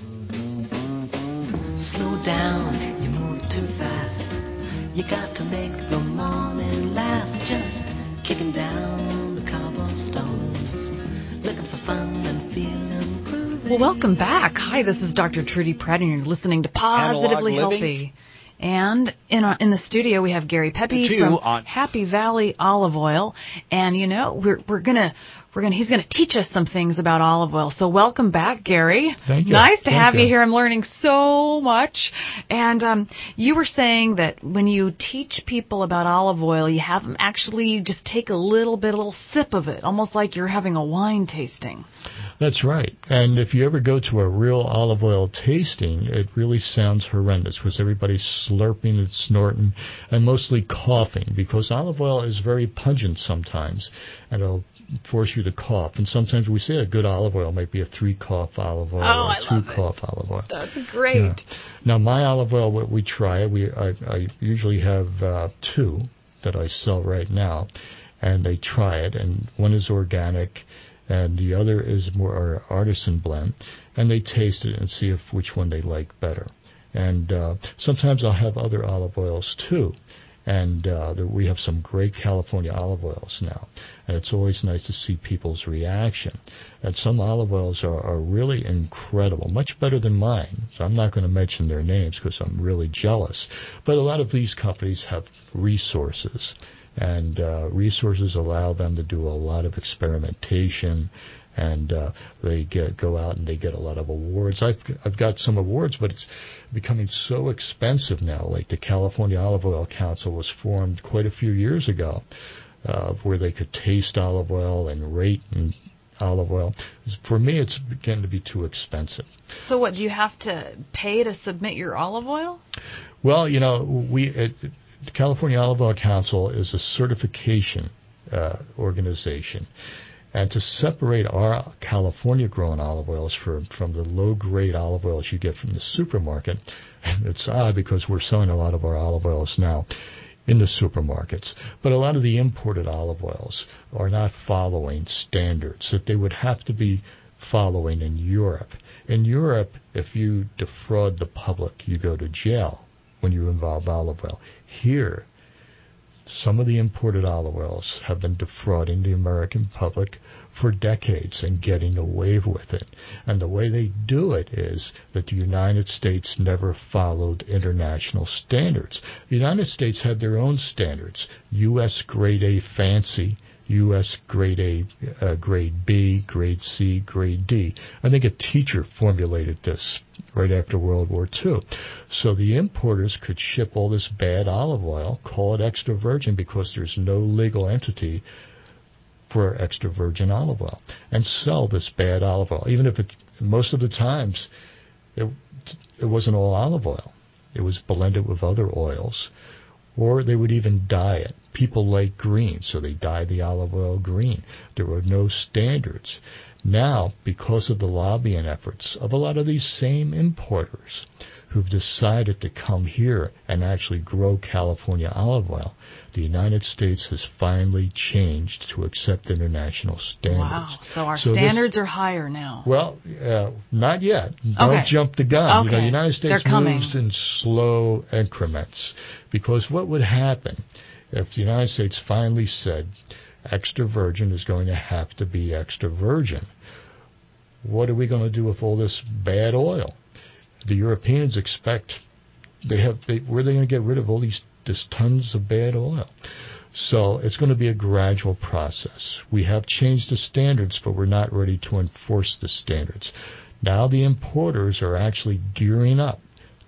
Slow down, you move too fast. You got to make the morning last. Just kicking down the cobblestones, looking for fun and feeling groovy. Well, welcome back. Hi, this is Doctor Trudy Pratt, and you're listening to Positively Healthy. And in our, in the studio we have Gary Pepe from on. Happy Valley Olive Oil, and you know we're we're gonna we're gonna he's gonna teach us some things about olive oil. So welcome back, Gary. Thank you. Nice to Thank have you. you here. I'm learning so much. And um, you were saying that when you teach people about olive oil, you have them actually just take a little bit, a little sip of it, almost like you're having a wine tasting. That's right. And if you ever go to a real olive oil tasting, it really sounds horrendous because everybody's slurping and snorting and mostly coughing, because olive oil is very pungent sometimes and it'll force you to cough. And sometimes we say a good olive oil might be a three-cough olive oil oh, or a two-cough olive oil. That's great. Yeah. Now, my olive oil, what we try, we I, I usually have uh, two that I sell right now, and they try it, and one is organic, and the other is more artisan blend, and they taste it and see if which one they like better. And uh, sometimes I'll have other olive oils too, and uh, we have some great California olive oils now, and it's always nice to see people's reaction. And some olive oils are, are really incredible, much better than mine. So I'm not going to mention their names because I'm really jealous. But a lot of these companies have resources, and uh, resources allow them to do a lot of experimentation and uh, they get go out and they get a lot of awards. I've I've got some awards, but it's becoming so expensive now. Like the California Olive Oil Council was formed quite a few years ago, uh, where they could taste olive oil and rate and olive oil. For me, it's beginning to be too expensive. So what, do you have to pay to submit your olive oil? Well, you know, we it, the California Olive Oil Council is a certification uh, organization. And to separate our California-grown olive oils from, from the low-grade olive oils you get from the supermarket, it's odd because we're selling a lot of our olive oils now in the supermarkets. But a lot of the imported olive oils are not following standards that they would have to be following in Europe. In Europe, if you defraud the public, you go to jail when you involve olive oil. Here, some of the imported olive oils have been defrauding the American public for decades and getting away with it. And the way they do it is that the United States never followed international standards. The United States had their own standards, U S Grade A Fancy, U S Grade A, uh, Grade B, Grade C, Grade D. I think a teacher formulated this right after World War Two. So the importers could ship all this bad olive oil, call it extra virgin because there's no legal entity for extra virgin olive oil, and sell this bad olive oil, even if it, most of the times, it, it wasn't all olive oil. It was blended with other oils, or they would even dye it. People like green, so they dye the olive oil green. There were no standards. Now, because of the lobbying efforts of a lot of these same importers who've decided to come here and actually grow California olive oil, the United States has finally changed to accept international standards. Wow, so our so standards this, are higher now. Well, uh, not yet. Don't okay. jump the gun. Okay. You know, the United States They're coming. moves in slow increments, because what would happen if the United States finally said extra virgin is going to have to be extra virgin? What are we going to do with all this bad oil? The Europeans expect they have they, where are they going to get rid of all these this tons of bad oil? So it's going to be a gradual process. We have changed the standards, but we're not ready to enforce the standards. Now the importers are actually gearing up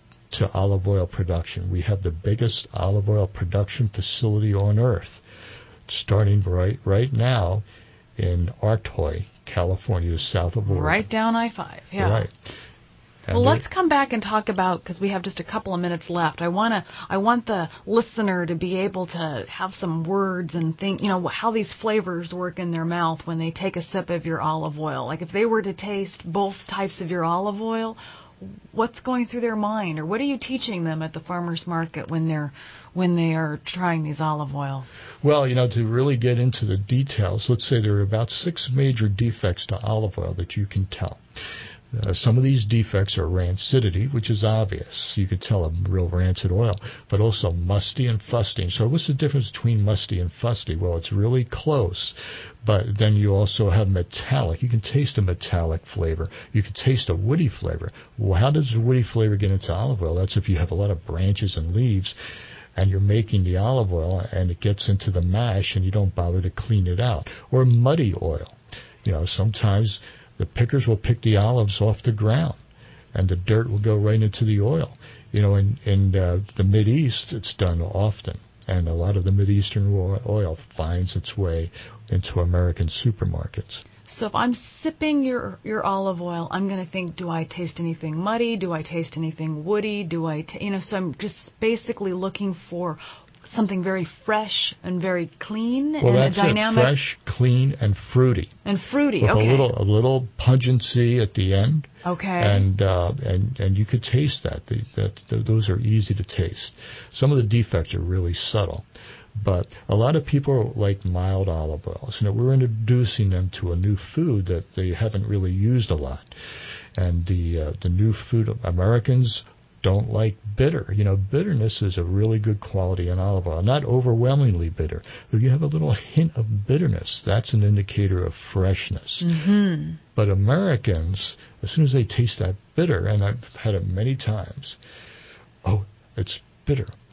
to olive oil production. We have the biggest olive oil production facility on earth, starting right right now in Artoy, California, south of Oregon. Right down I five, yeah. Right. And well, let's come back and talk about, because we have just a couple of minutes left. I want to, I want the listener to be able to have some words and think, you know, how these flavors work in their mouth when they take a sip of your olive oil. Like if they were to taste both types of your olive oil, what's going through their mind, or what are you teaching them at the farmers market when they're when they are trying these olive oils? Well, you know, to really get into the details, let's say there are about six major defects to olive oil that you can tell. Uh, some of these defects are rancidity, which is obvious. You could tell a real rancid oil, but also musty and fusty. So what's the difference between musty and fusty? Well, it's really close, but then you also have metallic. You can taste a metallic flavor. You can taste a woody flavor. Well, how does the woody flavor get into olive oil? That's if you have a lot of branches and leaves, and you're making the olive oil, and it gets into the mash, and you don't bother to clean it out. Or muddy oil. You know, sometimes the pickers will pick the olives off the ground, and the dirt will go right into the oil. You know, in, in uh, the Mideast, it's done often, and a lot of the Mideastern oil finds its way into American supermarkets. So if I'm sipping your, your olive oil, I'm going to think, do I taste anything muddy? Do I taste anything woody? Do I, t- you know, so I'm just basically looking for something very fresh and very clean well, and that's a dynamic. It. Fresh, clean, and fruity. And fruity, with okay. a little, a little pungency at the end. Okay. And uh, and and you could taste that. The, that the, those are easy to taste. Some of the defects are really subtle. But a lot of people like mild olive oils. You know, we're introducing them to a new food that they haven't really used a lot. And the uh, the new food, Americans don't like bitter. You know, bitterness is a really good quality in olive oil. Not overwhelmingly bitter. If you have a little hint of bitterness, that's an indicator of freshness. Mm-hmm. But Americans, as soon as they taste that bitter, and I've had it many times, oh, it's bitter.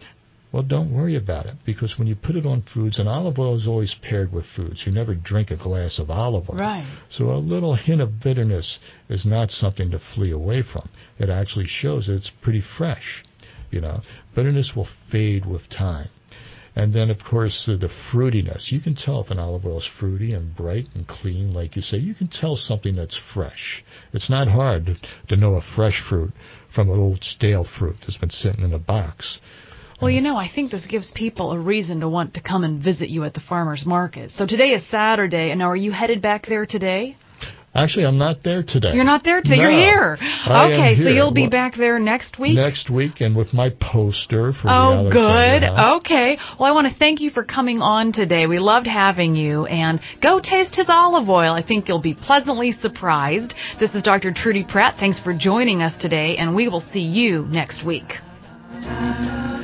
Well, don't worry about it, because when you put it on foods, and olive oil is always paired with foods. You never drink a glass of olive oil. Right. So a little hint of bitterness is not something to flee away from. It actually shows that it's pretty fresh. You know, bitterness will fade with time. And then, of course, the, the fruitiness. You can tell if an olive oil is fruity and bright and clean, like you say. You can tell something that's fresh. It's not hard to, to know a fresh fruit from an old stale fruit that's been sitting in a box. Well, you know, I think this gives people a reason to want to come and visit you at the farmer's market. So today is Saturday, and now are you headed back there today? Actually, I'm not there today. You're not there today? No, You're here. I Okay, am here. so you'll be well, back there next week? Next week, and with my poster for oh, the good. House. Okay. Well, I want to thank you for coming on today. We loved having you. And go taste his olive oil. I think you'll be pleasantly surprised. This is Doctor Trudy Pratt. Thanks for joining us today, and we will see you next week.